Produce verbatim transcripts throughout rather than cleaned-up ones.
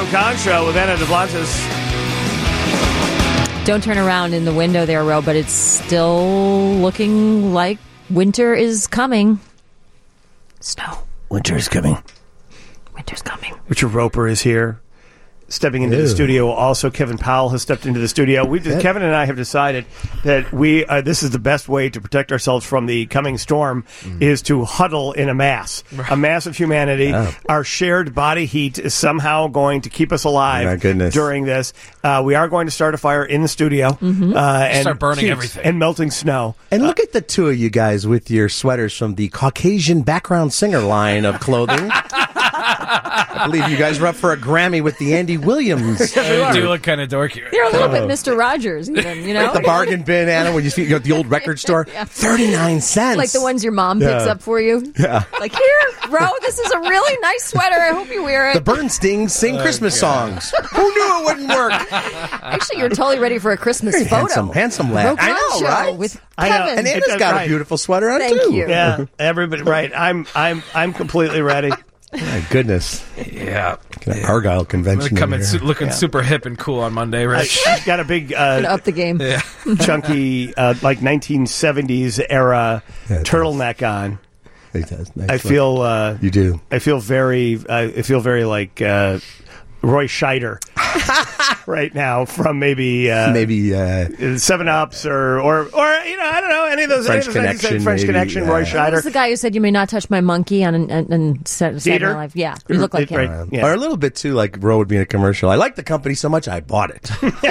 Roe Con Show with Anna Duplantis. Don't turn around in the window there, Ro, but it's still looking like winter is coming. Snow. Winter is coming. Winter's coming. Richard Roper is here, stepping into Ew. the studio. Also, Kevin Powell has stepped into the studio. We just, Kevin and I have decided that we uh, this is the best way to protect ourselves from the coming storm mm. is to huddle in a mass, right. a mass of humanity. Oh. Our shared body heat is somehow going to keep us alive oh, my goodness. during this. Uh, we are going to start a fire in the studio mm-hmm. uh, and start burning everything and melting snow. And look at the two of you guys with your sweaters from the Caucasian background singer line of clothing. I believe you guys were up for a Grammy with the Andy Williams. You do look kind of dorky. You're a little bit Mister Rogers, even, you know? At the bargain bin, Anna, when you see you go to the old record store, yeah. thirty-nine cents. Like the ones your mom picks yeah. up for you. Yeah. Like, here, bro, this is a really nice sweater. I hope you wear it. The Bernsteins sing oh, Christmas God. songs. Who knew it wouldn't work? Actually, you're totally ready for a Christmas Very photo. Handsome, handsome lad. I know, show right? With I Kevin. know. And Anna's it, got right. a beautiful sweater on, Thank too. you. Yeah, everybody, right. I'm, I'm, I'm completely ready. My goodness. Yeah. yeah. Argyle convention. Coming su- looking yeah. super hip and cool on Monday, right? I've got a big uh, up the game. Yeah. chunky, uh, like nineteen seventies era yeah, turtleneck does. on. It does. Nice I feel uh, you do. I feel very. Uh, I feel very like uh, Roy Scheider right now from maybe uh, maybe uh, Seven Ups or, or or you know I don't know any of those French any of those Connection, French maybe, Connection. yeah. Roy Scheider. Who's the guy who said you may not touch my monkey on and and Saturday Night Live? Yeah, you look like him. Right. Uh, Yeah. Or a little bit too, like Ro would be in a commercial. I like the company so much I bought it.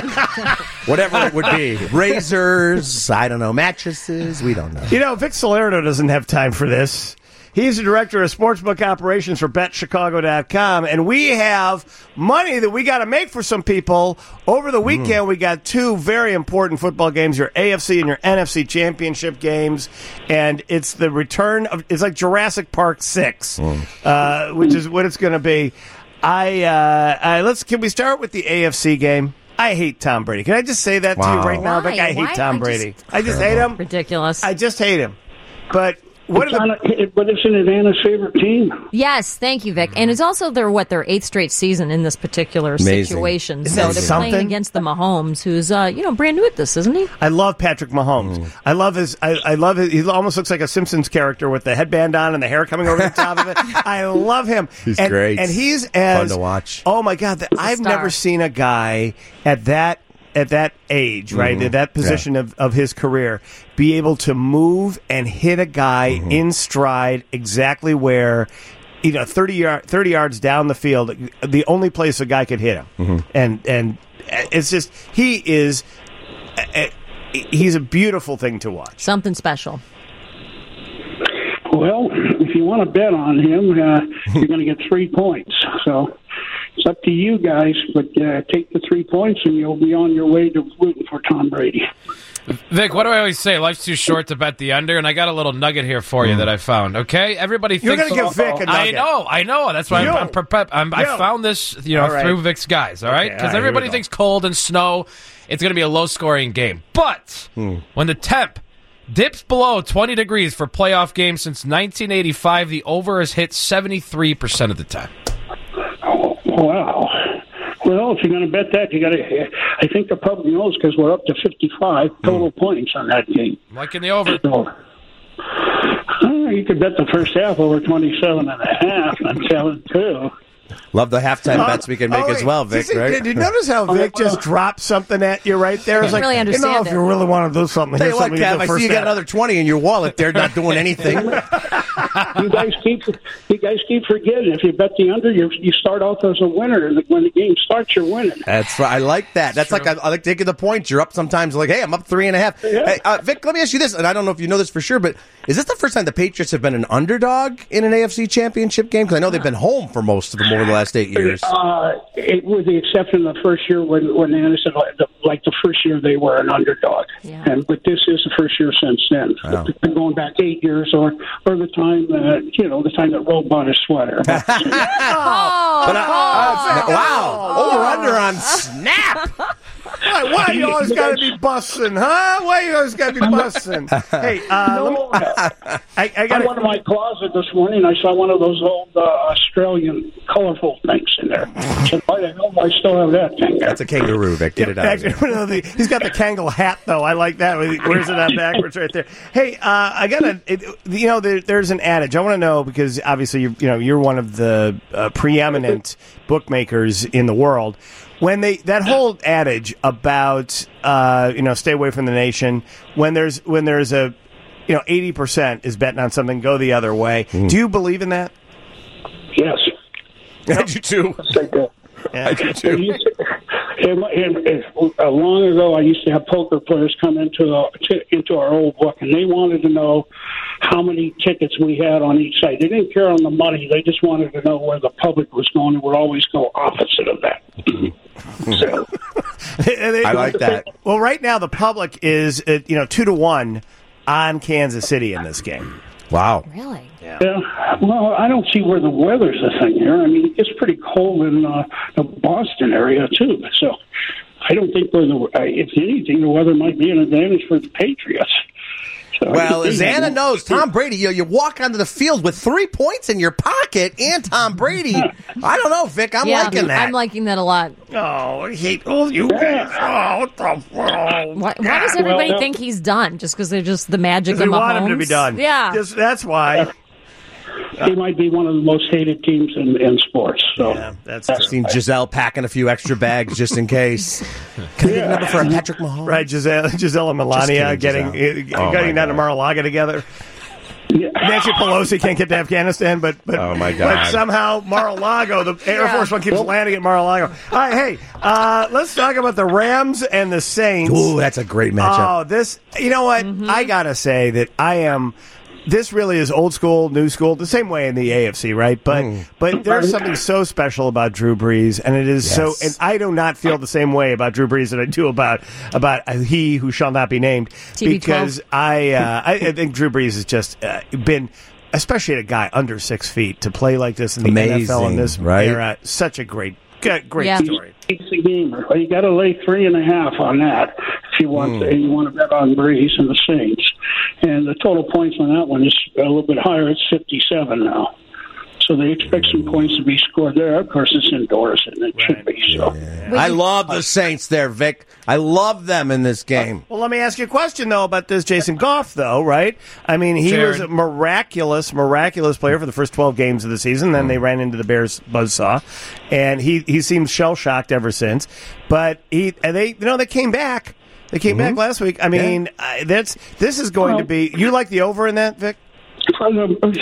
Whatever it would be, razors, I don't know, mattresses. We don't know. You know, Vic Salerno doesn't have time for this. He's the director of sportsbook operations for Bet Chicago dot com, and we have money that we got to make for some people. Over the weekend, mm. we got two very important football games, your A F C and your N F C championship games, and it's the return of, it's like Jurassic Park six, mm. uh, which is what it's going to be. I, uh, I let's can we start with the A F C game? I hate Tom Brady. Can I just say that wow. to you right now, Why? Vic? I hate Why? Tom I Brady. just, I just hate him. Ridiculous. I just hate him. But what it's are the, a, but it's an Anna's favorite team. Yes, thank you, Vic. And it's also their what their eighth straight season in this particular Amazing. situation. Isn't so that they're something? playing against the Mahomes, who's uh, you know brand new at this, isn't he? I love Patrick Mahomes. Mm. I love his. I, I love his. He almost looks like a Simpsons character with the headband on and the hair coming over the top of it. I love him. He's and, great. and he's as fun to watch. Oh my God! The, I've star. never seen a guy at that. At that age, right, mm-hmm. at that position yeah. of, of his career, be able to move and hit a guy mm-hmm. in stride exactly where, you know, thirty, yard, thirty yards down the field, the only place a guy could hit him. Mm-hmm. And and it's just, he is, he's a beautiful thing to watch. Something special. Well, if you want to bet on him, uh, you're going to get three points. So it's up to you guys, but uh, take the three points and you'll be on your way to rooting for Tom Brady. Vic, what do I always say? Life's too short to bet the under, and I got a little nugget here for you mm. that I found. Okay, everybody You're thinks going to give Vic a nugget. I know, I know. That's why you. I'm, I'm prepared. I'm, I found this, you know, right. through Vic's guys. All right, because okay, right, everybody thinks cold and snow. It's going to be a low-scoring game, but mm. when the temp dips below twenty degrees for playoff games since nineteen eighty-five, the over has hit seventy-three percent of the time. Oh, wow. Well, if you're going to bet that, you got to. I think the public knows because we're up to fifty-five total mm. points on that game. Like in the over. So, uh, you could bet the first half over twenty-seven and a half and seven two. Love the halftime uh, bets we can make oh, as well, Vic, did, right? Did you notice how Vic just dropped something at you right there? I was didn't like, really understand you know, if it. you really want to do something, Tell here's you what, something Kev, you do I first see you got half. another twenty in your wallet. They're not doing anything. you guys keep you guys keep forgetting. If you bet the under, you you start off as a winner, and when the game starts, you're winning. That's right. I like that. That's, That's like I, I like taking the points. You're up sometimes. Like, hey, I'm up three and a half. Yeah. Hey, uh, Vic, let me ask you this, and I don't know if you know this for sure, but is this the first time the Patriots have been an underdog in an A F C Championship game? Because I know they've been home for most of them over the last eight years. Uh, it, with the exception of the first year when when Anna said like the, like the first year they were an underdog, yeah. and but this is the first year since then. Wow. Going back eight years, or or the time that you know the time that Roe bought his sweater. Oh, But, uh, uh, wow! Over under on snap. Why, why you always got to be bussing, huh? Why you always got to be bussing? Hey, uh, No, let me, I, I got I went to my closet this morning. I saw one of those old uh, Australian colorful things in there. I said, why the hell do I still have that thing there? That's a kangaroo, Vic. Get it out. Actually, the, he's got the Kangol hat, though. I like that. He wears it on backwards right there. Hey, uh, I got to, you know, there, there's an adage. I want to know, because obviously, you're, you know, you're one of the uh, preeminent bookmakers in the world. When they that whole adage about uh, you know, stay away from the nation, when there's when there's a you know eighty percent is betting on something, go the other way. Mm. Do you believe in that? Yes. I do too. Yeah. I do too. And, and, and, uh, long ago, I used to have poker players come into the, to, into our old book, and they wanted to know how many tickets we had on each side. They didn't care on the money; they just wanted to know where the public was going, and would always go opposite of that. So, they, I like that. Well, right now the public is uh, you know two to one on Kansas City in this game. Wow. Really? Yeah. yeah. Well, I don't see where the weather's a thing here. I mean, it gets pretty cold in uh, the Boston area too. So, I don't think we're the. Uh, if anything, the weather might be an advantage for the Patriots. So Well, as Anna knows, Tom Brady, you, you walk onto the field with three points in your pocket and Tom Brady. I don't know, Vic. I'm yeah, liking that. I'm liking that a lot. Oh, I hate all you guys. Oh, what the oh, Why, why does everybody Well, think he's done? Just because they're just the magic of They Mahomes? want him to be done. Yeah. Just, that's why. He might be one of the most hated teams in, in sports. So Yeah, that's I've true. seen Giselle packing a few extra bags just in case. Can I get a number for a Patrick Mahomes? Right, Giselle, Giselle and Melania kidding, getting Giselle. uh, Oh, getting my down to God. Mar-a-Lago together. yeah. Nancy Pelosi can't get to Afghanistan, but but, Oh, my but God. somehow Mar-a-Lago, the Air Yeah. Force One keeps landing at Mar-a-Lago. All right, hey, uh, let's talk about the Rams and the Saints. Ooh, that's a great matchup. Oh, this, you know what? I got to say that I am, this really is old school, new school, the same way in the A F C, right? But Mm. but there's something so special about Drew Brees, and it is so, Yes. and I do not feel the same way about Drew Brees that I do about about he who shall not be named, T B twelve. because I, uh, I I think Drew Brees has just uh, been, especially a guy under six feet, to play like this in the N F L in Amazing, this right? era, such a great, great Yeah. story. He's a gamer. Well, you got to lay three and a half on that if you want. To, you want to bet on Breeze and the Saints, and the total points on that one is a little bit higher. It's fifty-seven now, so they expect some points to be scored there. Of course, it's indoors, and it should be so. I love the Saints there, Vic. I love them in this game. Well, let me ask you a question, though, about this Jason Goff, though, right? I mean, he Jared. was a miraculous, miraculous player for the first twelve games of the season. Then they ran into the Bears buzzsaw, and he, he seems shell-shocked ever since. But he, and they, you know, they came back. They came back last week. I mean, uh, that's this is going to be. You like the over in that, Vic? Um, uh,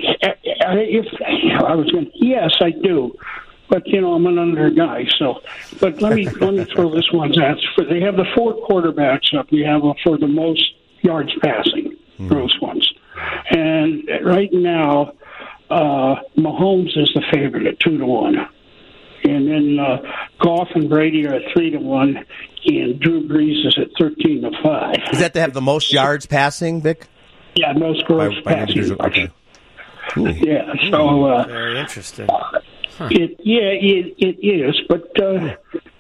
If I was going, yes, I do. But you know, I'm an under guy, so. But let me let me throw this one out. For they have the four quarterbacks up. We have uh, for the most yards passing, gross ones, and right now, uh, Mahomes is the favorite at two to one, and then uh, Goff and Brady are at three to one, and Drew Brees is at thirteen to five. Is that to have the most yards passing, Vic? Yeah, most gross By- by passing. individual- okay. Yeah, so. Uh, Very interesting. It, yeah, it, it is, but uh,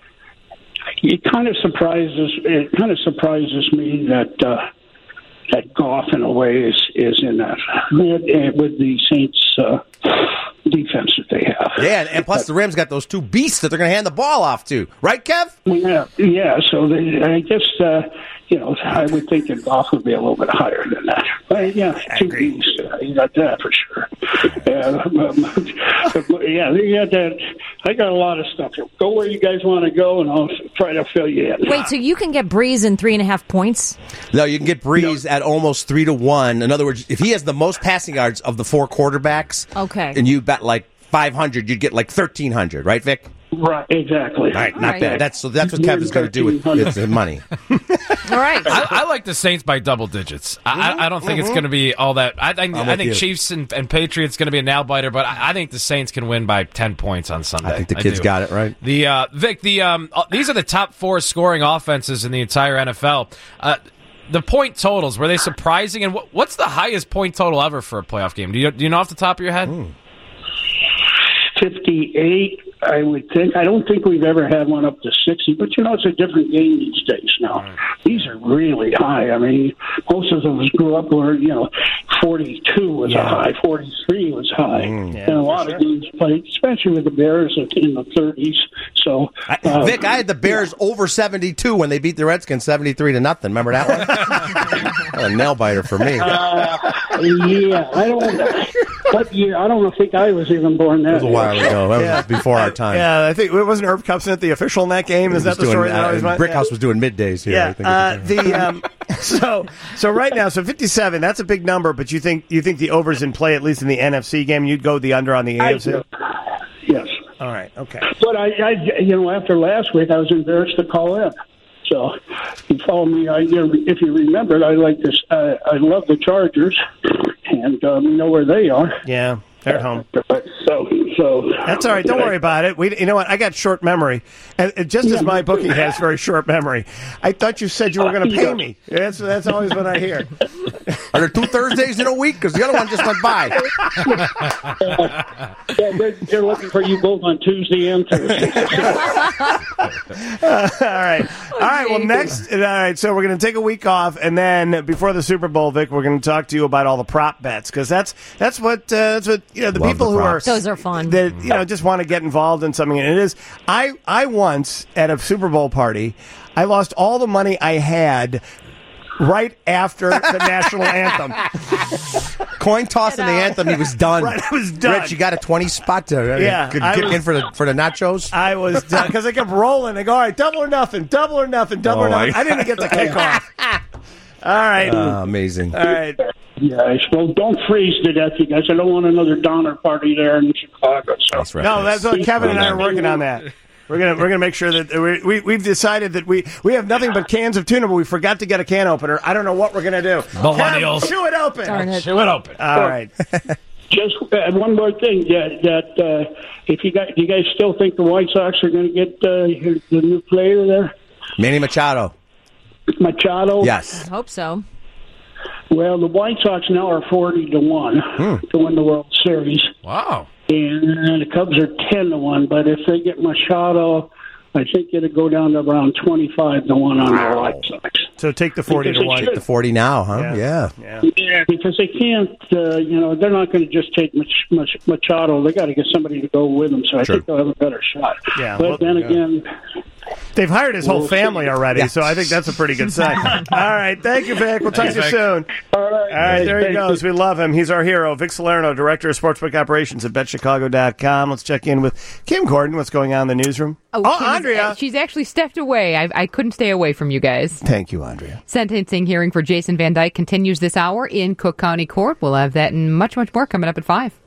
it kind of surprises it kind of surprises me that uh, that Goff, in a way, is is in that with the Saints uh, defense that they have. Yeah, and, and plus the Rams got those two beasts that they're going to hand the ball off to. Right, Kev? Yeah, yeah. So they, I guess uh, you know I would think that Goff would be a little bit higher than that. But yeah, two B's, uh, you got that for sure. Uh, but, yeah, they got that. I got a lot of stuff. Go where you guys want to go, and I'll try to fill you in. Wait, so you can get Breeze in three and a half points? No, you can get Breeze at almost three to one. In other words, if he has the most passing yards of the four quarterbacks, Okay. and you bet like five hundred, you'd get like thirteen hundred, right, Vic? Right, exactly. All right, not Right. bad. That's so that's what Kevin's going to do with, with the money. All right. I, I like the Saints by double digits. I, I, I don't think it's going to be all that. I, I, I with think you. Chiefs and, and Patriots going to be a nail biter, but I, I think the Saints can win by ten points on Sunday. I think the kids do. got it right. The uh, Vic, the um, uh, these are the top four scoring offenses in the entire N F L. Uh, the point totals, were they surprising? And what, what's the highest point total ever for a playoff game? Do you do you know off the top of your head? fifty-eight, I would think. I don't think we've ever had one up to sixty, but you know, it's a different game these days now. These are really high. I mean, most of us grew up where, you know, forty-two was Yeah. a high, forty-three was high. Mm, yeah, and a lot for of games played, especially with the Bears in the thirties. So, uh, Vic, I had the Bears over seventy-two when they beat the Redskins seventy-three to nothing. Remember that one? A nail biter for me. Uh, yeah, I don't. What year? I don't think I was even born that. It was a while year. ago. That was Yeah. before our time. Yeah, I think wasn't Herb Cupson the official in that game? Is He that was the doing, story that I uh, always went? Brickhouse was doing middays here. I Yeah, think uh, at the time. the um, so so right now, so fifty-seven. That's a big number, but you think you think the over's in play at least in the N F C game. You'd go the under on the I A F C. do. Yes, All right, okay. but I, I, you know, after last week, I was embarrassed to call in. So, you follow me. I, you know, if you remembered, I like this. Uh, I love the Chargers, and um, you know where they are. Yeah, they're at home. So, so That's all right. Don't worry about it. We, you know what? I got short memory, and and just as my bookie has very short memory. I thought you said you were going to pay me. That's that's always what I hear. Are there two Thursdays in a week? Because the other one just went by. Yeah, they're, they're looking for you both on Tuesday and Thursday. all right, all right. Well, next, all right. So we're going to take a week off, and then before the Super Bowl, Vic, we're going to talk to you about all the prop bets because that's that's what uh, that's what you know the Love people the who are props. Those are fun. that you know just want to get involved in something. And it is. I I once at a Super Bowl party, I lost all the money I had right after the national anthem. Coin toss in the anthem, he was done. Right, I was done. Rich, you got a twenty spot to uh, Yeah, get I was- in for the for the nachos. I was done because I kept rolling. I go, all right, double or nothing, double or nothing, double Oh, or nothing. I- I didn't get the kickoff. All right, Ah, amazing. all right. Yeah, well, don't freeze to death, you guys. I don't want another Donner party there in Chicago. So. Nice No, reference. that's what Kevin and I are working on that. We're gonna we're gonna make sure that we, we we've decided that we we have nothing but cans of tuna, but we forgot to get a can opener. I don't know what we're gonna do. Millennials. Kev, chew it open. Darn it. Chew it open. All right. Just uh, one more thing that that uh, if you guys, do you guys still think the White Sox are going to get uh, the new player there, Manny Machado. Machado? Yes. I hope so. Well, the White Sox now are forty to one to win the World Series, Wow. and the Cubs are ten to one. But if they get Machado, I think it'll go down to around twenty-five to one on the White Sox. So take the forty to Because they one. should. The forty now, huh? Yeah. Yeah. Yeah. Yeah, because they can't, uh, you know, they're not going to just take Mach- Mach- Machado. They got to get somebody to go with them. So I Sure. think they'll have a better shot. Yeah, but well, then yeah. again, They've hired his whole We'll family see. already, Yeah. so I think that's a pretty good sign. All right, thank you, Vic. We'll talk to you Vic. soon. all right, All right, there he thank goes. We love him. He's our hero, Vic Salerno, Director of Sportsbook Operations at Bet Chicago dot com. Let's check in with Kim Gordon. What's going on in the newsroom? Oh, oh Kim is- Andrea. she's actually stepped away. I, I couldn't stay away from you guys. Thank you, Andrea. Sentencing hearing for Jason Van Dyke continues this hour in Cook County Court. We'll have that and much, much more coming up at five.